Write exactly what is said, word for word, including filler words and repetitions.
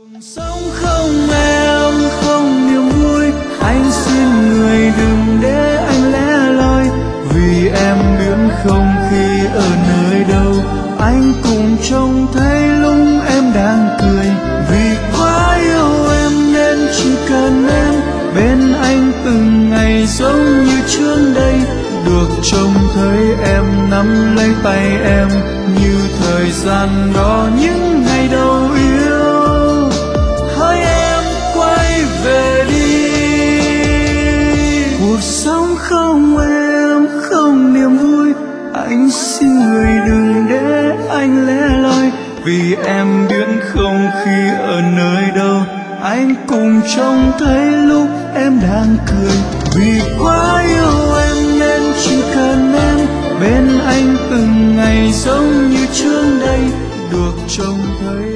Sống không em, không niềm vui, anh xin người đừng để anh lẻ loi, vì em biết không khi ở nơi đâu anh cũng trông thấy lúc em đang cười. Vì quá yêu em nên chỉ cần em bên anh từng ngày giống như trước đây, được trông thấy em nắm lấy tay em như thời gian đó những ngày đầu yêu. Hỡi em quay về đi, cuộc sống không em, không niềm vui, anh xin người đừng để anh lẻ loi, vì em biết không khi ở nơi đâu anh cùng trông thấy lúc em đang cười. Vì quá yêu em nên chỉ cần em bên anh từng ngày giống như trước đây, được trông thấy